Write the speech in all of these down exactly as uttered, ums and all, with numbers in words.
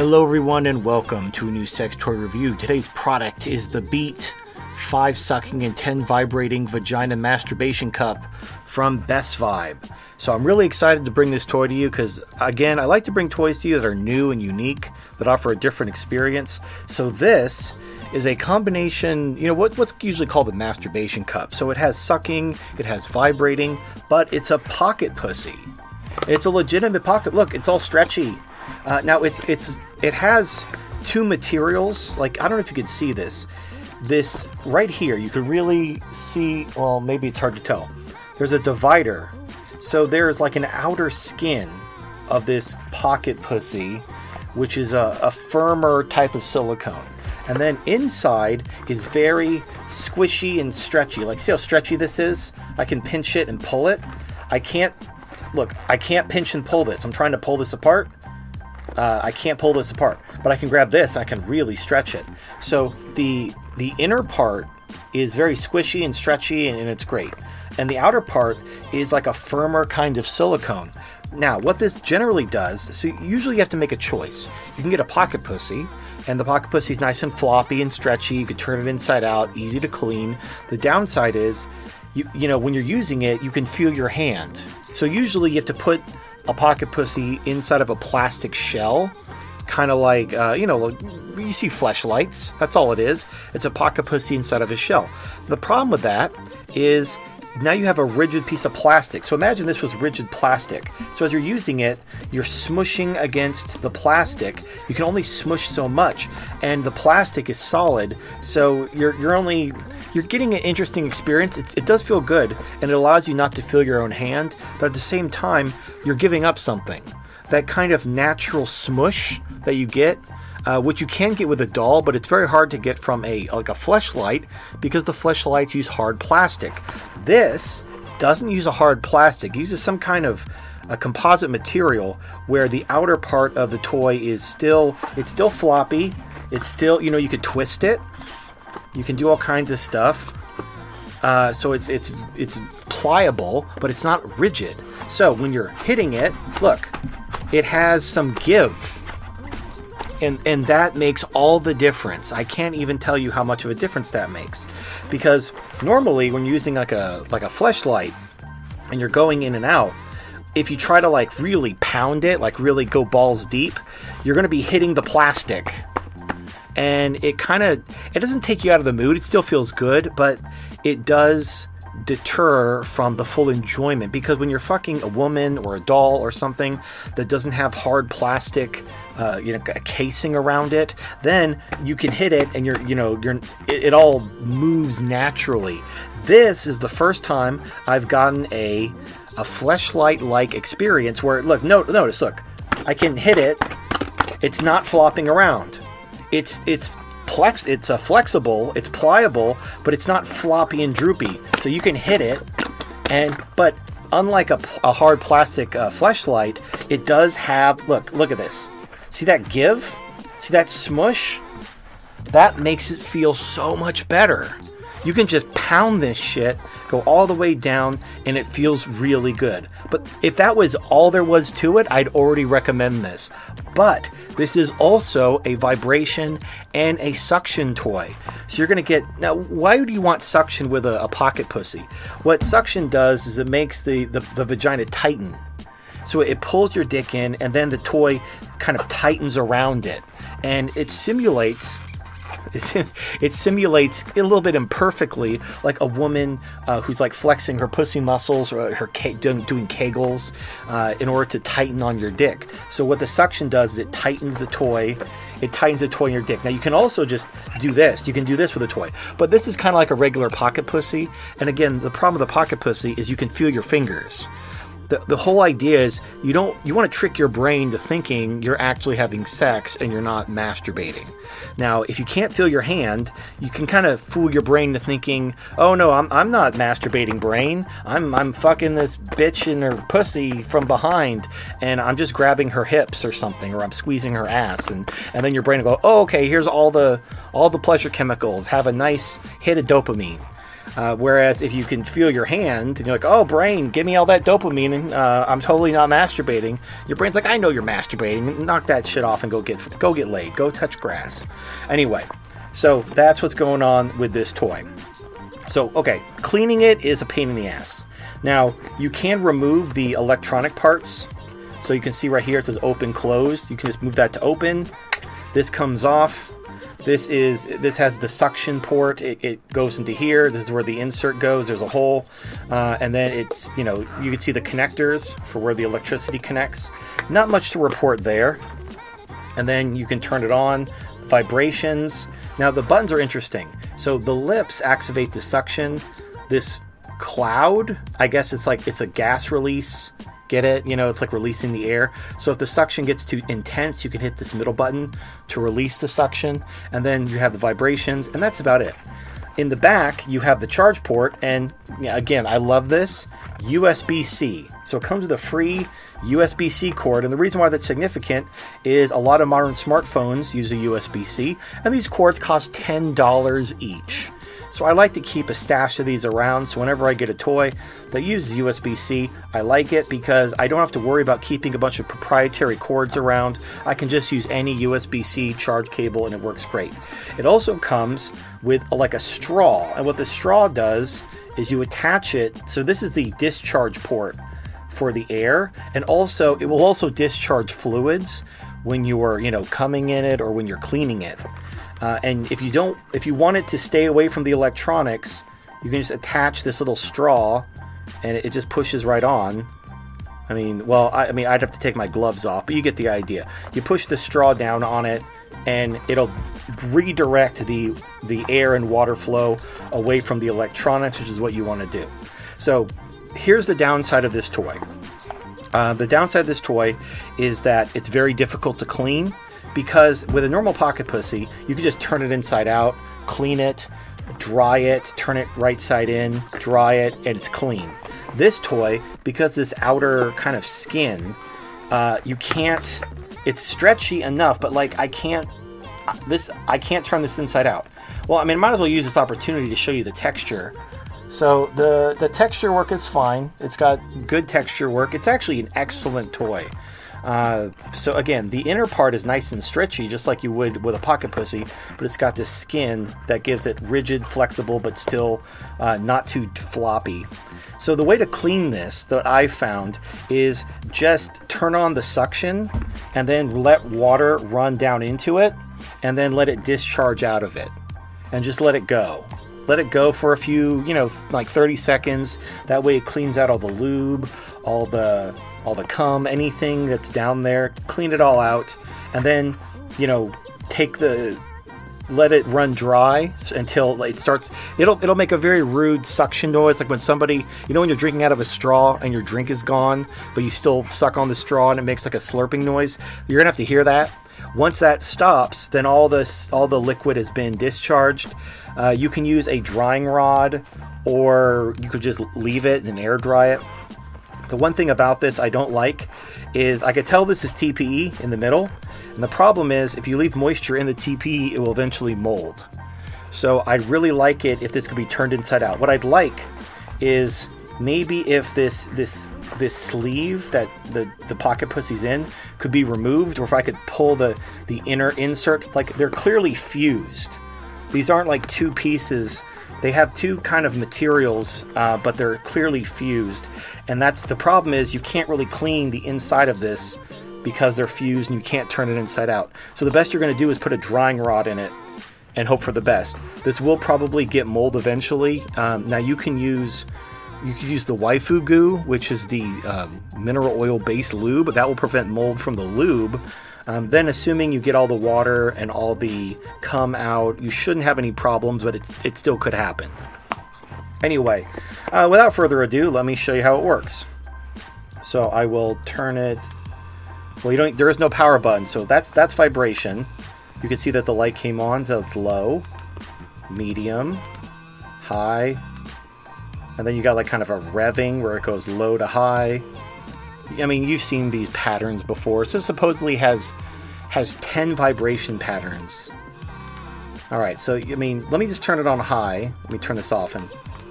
Hello everyone and welcome to a new sex toy review. Today's product is the Beat five sucking and ten vibrating vagina masturbation cup from Best Vibe. So I'm really excited to bring this toy to you because, again, I like to bring toys to you that are new and unique, that offer a different experience. So this is a combination, you know, what, what's usually called a masturbation cup. So it has sucking, it has vibrating, but it's a pocket pussy. It's a legitimate pocket. Look, it's all stretchy. Uh, now it's it's it has two materials. Like, I don't know if you can see this. This right here, you can really see. Well, maybe it's hard to tell. There's a divider. So there's like an outer skin of this pocket pussy, which is a, a firmer type of silicone. And then inside is very squishy and stretchy. Like, see how stretchy this is? I can pinch it and pull it. I can't, look, I can't pinch and pull this. I'm trying to pull this apart. Uh, I can't pull this apart, but I can grab this and I can really stretch it. So the the inner part is very squishy and stretchy, and, and it's great. And the outer part is like a firmer kind of silicone. Now, what this generally does, so usually you have to make a choice. You can get a pocket pussy, and the pocket pussy is nice and floppy and stretchy. You can turn it inside out, easy to clean. The downside is, you you know, when you're using it, you can feel your hand. So usually you have to put a pocket pussy inside of a plastic shell, kind of like, uh, you know, you see Fleshlights. That's all it is. It's a pocket pussy inside of a shell. The problem with that is now you have a rigid piece of plastic. So imagine this was rigid plastic. So as you're using it, you're smushing against the plastic. You can only smush so much, and the plastic is solid. So you're you're only you're getting an interesting experience. It, it does feel good, and it allows you not to feel your own hand. But at the same time, you're giving up something. That kind of natural smush that you get, uh, which you can get with a doll, but it's very hard to get from a like a Fleshlight because the Fleshlights use hard plastic. This doesn't use a hard plastic. It uses some kind of a composite material where the outer part of the toy is still, it's still floppy. It's still, you know, you could twist it. You can do all kinds of stuff. Uh, so it's it's it's pliable, but it's not rigid. So when you're hitting it, look, it has some give. And and that makes all the difference. I can't even tell you how much of a difference that makes. Because normally when you're using like a like a Fleshlight and you're going in and out, if you try to like really pound it, like really go balls deep, you're going to be hitting the plastic. And it kind of, it doesn't take you out of the mood. It still feels good, but it does deter from the full enjoyment, because when you're fucking a woman or a doll or something that doesn't have hard plastic, uh, you know, a casing around it, then you can hit it and you're, you know, you're, it, it all moves naturally. This is the first time I've gotten a a Fleshlight-like experience where, look, no, notice, look, I can hit it. It's not flopping around. It's it's plex. It's a flexible. It's pliable, but it's not floppy and droopy. So you can hit it, and but unlike a, a hard plastic uh, Fleshlight, it does have. Look, look at this. See that give? See that smush? That makes it feel so much better. You can just pound this shit, go all the way down, and it feels really good. But if that was all there was to it, I'd already recommend this. But this is also a vibration and a suction toy. So you're going to get... Now, why do you want suction with a, a pocket pussy? What suction does is it makes the, the, the vagina tighten. So it pulls your dick in, and then the toy kind of tightens around it. And it simulates... It, it simulates a little bit imperfectly like a woman uh, who's like flexing her pussy muscles or her ke- doing, doing kegels uh, in order to tighten on your dick. So what the suction does is it tightens the toy. It tightens the toy in your dick. Now you can also just do this. You can do this with a toy. But this is kind of like a regular pocket pussy. And again, the problem with the pocket pussy is you can feel your fingers. The, the whole idea is you don't you want to trick your brain to thinking you're actually having sex and you're not masturbating. Now, if you can't feel your hand, you can kind of fool your brain to thinking, oh no, I'm I'm not masturbating, brain. I'm I'm fucking this bitch in her pussy from behind, and I'm just grabbing her hips or something, or I'm squeezing her ass, and, and then your brain will go, oh okay, here's all the all the pleasure chemicals. Have a nice hit of dopamine. Uh, whereas if you can feel your hand and you're like, oh, brain, give me all that dopamine, and uh, I'm totally not masturbating. Your brain's like, I know you're masturbating. Knock that shit off and go get go get laid. Go touch grass. Anyway, so that's what's going on with this toy. So, okay, cleaning it is a pain in the ass. Now, you can remove the electronic parts. So you can see right here it says open, closed. You can just move that to open. This comes off. This is this has the suction port. It, it goes into here. This is where the insert goes. There's a hole, uh, and then it's you know you can see the connectors for where the electricity connects. Not much to report there. And then you can turn it on. Vibrations. Now the buttons are interesting. So the lips activate the suction. This cloud, I guess it's like it's a gas release. Get it? You know, it's like releasing the air. So if the suction gets too intense, you can hit this middle button to release the suction, and then you have the vibrations, and that's about it. In the back, you have the charge port, and yeah, again, I love this, U S B C. So it comes with a free U S B C cord, and the reason why that's significant is a lot of modern smartphones use a U S B C, and these cords cost ten dollars each. So I like to keep a stash of these around, so whenever I get a toy that uses U S B C, I like it because I don't have to worry about keeping a bunch of proprietary cords around. I can just use any U S B C charge cable and it works great. It also comes with a, like a straw, and what the straw does is you attach it, so this is the discharge port for the air, and also it will also discharge fluids when you are, you know, coming in it or when you're cleaning it. Uh, and if you don't, if you want it to stay away from the electronics, you can just attach this little straw, and it, it just pushes right on. I mean, well, I, I mean, I'd have to take my gloves off, but you get the idea. You push the straw down on it, and it'll redirect the the air and water flow away from the electronics, which is what you want to do. So, here's the downside of this toy. Uh, the downside of this toy is that it's very difficult to clean. Because with a normal pocket pussy, you can just turn it inside out, clean it, dry it, turn it right side in, dry it, and it's clean. This toy, because this outer kind of skin, uh, you can't, it's stretchy enough, but like I can't, this, I can't turn this inside out. Well, I mean, I might as well use this opportunity to show you the texture. So the, the texture work is fine. It's got good texture work. It's actually an excellent toy. Uh, so again, the inner part is nice and stretchy, just like you would with a pocket pussy, but it's got this skin that gives it rigid, flexible, but still uh, not too floppy. So the way to clean this that I've found is just turn on the suction and then let water run down into it and then let it discharge out of it and just let it go. Let it go for a few, you know, like thirty seconds. That way it cleans out all the lube, all the all the cum, anything that's down there, clean it all out, and then, you know, take the, let it run dry until it starts, it'll it'll make a very rude suction noise, like when somebody, you know when you're drinking out of a straw and your drink is gone, but you still suck on the straw and it makes like a slurping noise. You're gonna have to hear that. Once that stops, then all this all the liquid has been discharged. Uh, you can use a drying rod, or you could just leave it and air dry it. The one thing about this I don't like is I could tell this is T P E in the middle, and the problem is if you leave moisture in the T P E, it will eventually mold. So I'd really like it if this could be turned inside out. What I'd like is maybe if this this this sleeve that the, the pocket pussy's in could be removed, or if I could pull the, the inner insert, like they're clearly fused. These aren't like two pieces. They have two kind of materials, uh, but they're clearly fused. And that's the problem is you can't really clean the inside of this because they're fused and you can't turn it inside out. So the best you're going to do is put a drying rod in it and hope for the best. This will probably get mold eventually. Um, now you can use you can use the waifu goo, which is the um, mineral oil based lube, but that will prevent mold from the lube. Um, then assuming you get all the water and all the cum out, you shouldn't have any problems, but it's, it still could happen. Anyway, uh, without further ado, let me show you how it works. So I will turn it, well, you don't, there is no power button, so that's, that's vibration. You can see that the light came on, so it's low, medium, high, and then you got like kind of a revving where it goes low to high. I mean, you've seen these patterns before. So it supposedly has has ten vibration patterns. All right, so I mean, let me just turn it on high. Let me turn this off, and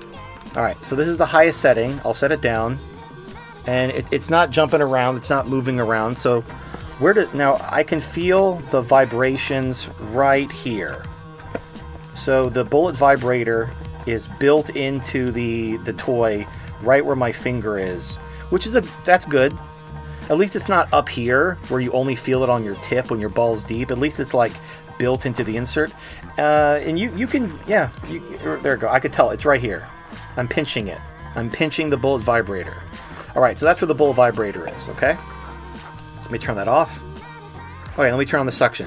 All right, so this is the highest setting. I'll set it down, and it, it's not jumping around. It's not moving around. So where do now I can feel the vibrations right here. So the bullet vibrator is built into the the toy right where my finger is, which is a that's good. At least it's not up here where you only feel it on your tip when your ball's deep. At least it's like built into the insert. Uh, and you, you can, yeah, you, there we go. I could tell it's right here. I'm pinching it. I'm pinching the bullet vibrator. All right, so that's where the bullet vibrator is, okay? Let me turn that off. Okay, let me turn on the suction.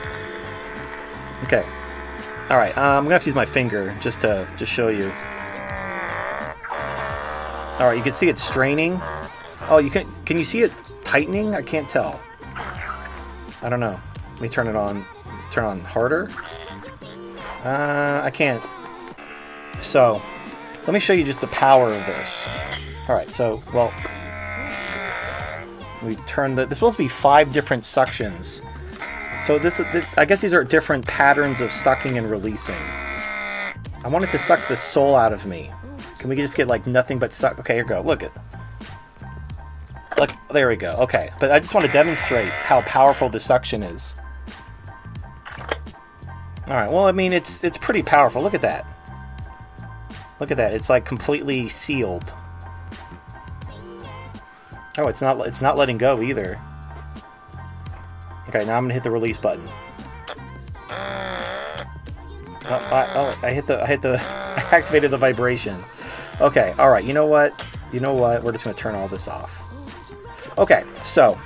Okay. All right, uh, I'm going to have to use my finger just to just show you. All right, you can see it straining. Oh, you can, can you see it tightening? I can't tell. I don't know. Let me turn it on. Turn on harder. Uh, I can't. So, let me show you just the power of this. All right, so, well, we turn the, there's supposed to be five different suctions. So this, this, I guess these are different patterns of sucking and releasing. I want it to suck the soul out of me. Can we just get like nothing but suck? Okay, here we go. Look at Look, there we go. Okay, but I just want to demonstrate how powerful the suction is. All right. Well, I mean, it's it's pretty powerful. Look at that. Look at that. It's like completely sealed. Oh, it's not it's not letting go either. Okay, now I'm gonna hit the release button. Oh, I, oh, I hit the I hit the I activated the vibration. Okay. All right. You know what? You know what? We're just gonna turn all this off. Okay, so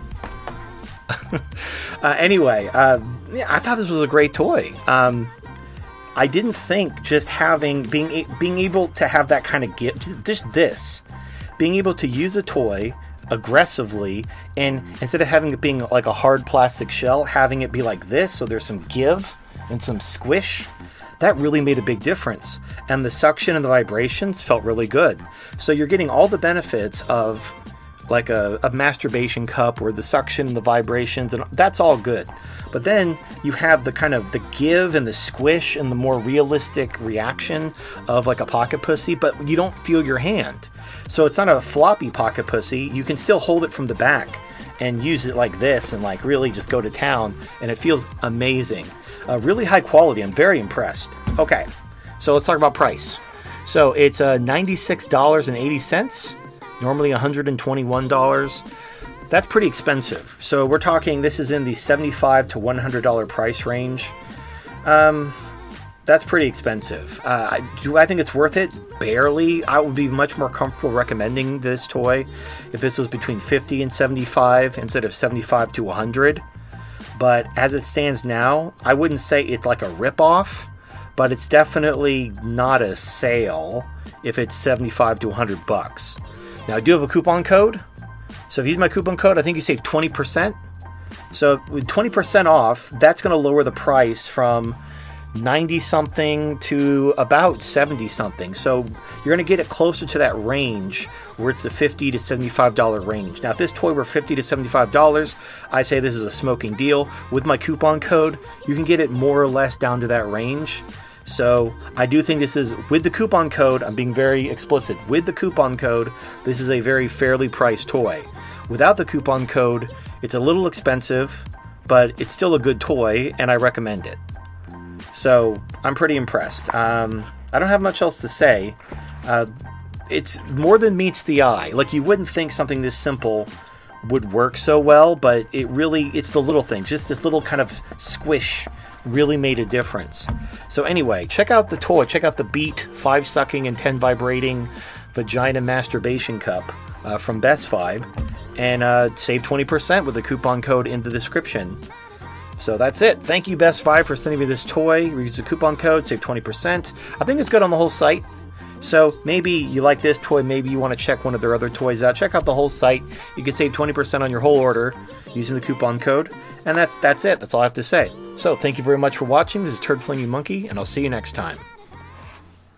uh, anyway, uh, yeah, I thought this was a great toy. Um, I didn't think just having being being able to have that kind of gift, just this, being able to use a toy aggressively, and instead of having it being like a hard plastic shell, having it be like this, so there's some give and some squish. That really made a big difference, and the suction and the vibrations felt really good. So you're getting all the benefits of like a, a masturbation cup, where the suction and the vibrations, and that's all good. But then you have the kind of the give and the squish and the more realistic reaction of like a pocket pussy, but you don't feel your hand. So it's not a floppy pocket pussy. You can still hold it from the back and use it like this and like really just go to town, and it feels amazing. Uh, really high quality. I'm very impressed. Okay, so let's talk about price. So it's uh, ninety-six dollars and eighty cents. Normally one hundred twenty-one dollars. That's pretty expensive. So we're talking, this is in the seventy-five to one hundred dollars price range. Um, that's pretty expensive. Uh, do I think it's worth it? Barely. I would be much more comfortable recommending this toy if this was between fifty and seventy-five instead of seventy-five to one hundred. But as it stands now, I wouldn't say it's like a ripoff, but it's definitely not a sale if it's seventy-five to one hundred bucks. Now, I do have a coupon code. So if you use my coupon code, I think you save twenty percent. So with twenty percent off, that's going to lower the price from ninety something to about seventy something. So you're going to get it closer to that range where it's the fifty to seventy-five dollars range. Now, if this toy were fifty to seventy-five dollars, I say this is a smoking deal. With my coupon code, you can get it more or less down to that range. So I do think this is, with the coupon code, I'm being very explicit, with the coupon code, this is a very fairly priced toy. Without the coupon code, it's a little expensive, but it's still a good toy, and I recommend it. So I'm pretty impressed. Um, I don't have much else to say. Uh, it's more than meets the eye. Like, you wouldn't think something this simple would work so well, but it really, it's the little things, just this little kind of squish really made a difference. So anyway, check out the toy. Check out the Beat five sucking and ten vibrating vagina masturbation cup uh, from Best Vibe, and uh, save twenty percent with the coupon code in the description. So that's it. Thank you, Best Vibe, for sending me this toy. Use the coupon code, save twenty percent. I think it's good on the whole site. So maybe you like this toy, maybe you want to check one of their other toys out. Check out the whole site. You can save twenty percent on your whole order using the coupon code. And that's that's it. That's all I have to say. So thank you very much for watching. This is Turd Flinging Monkey, and I'll see you next time.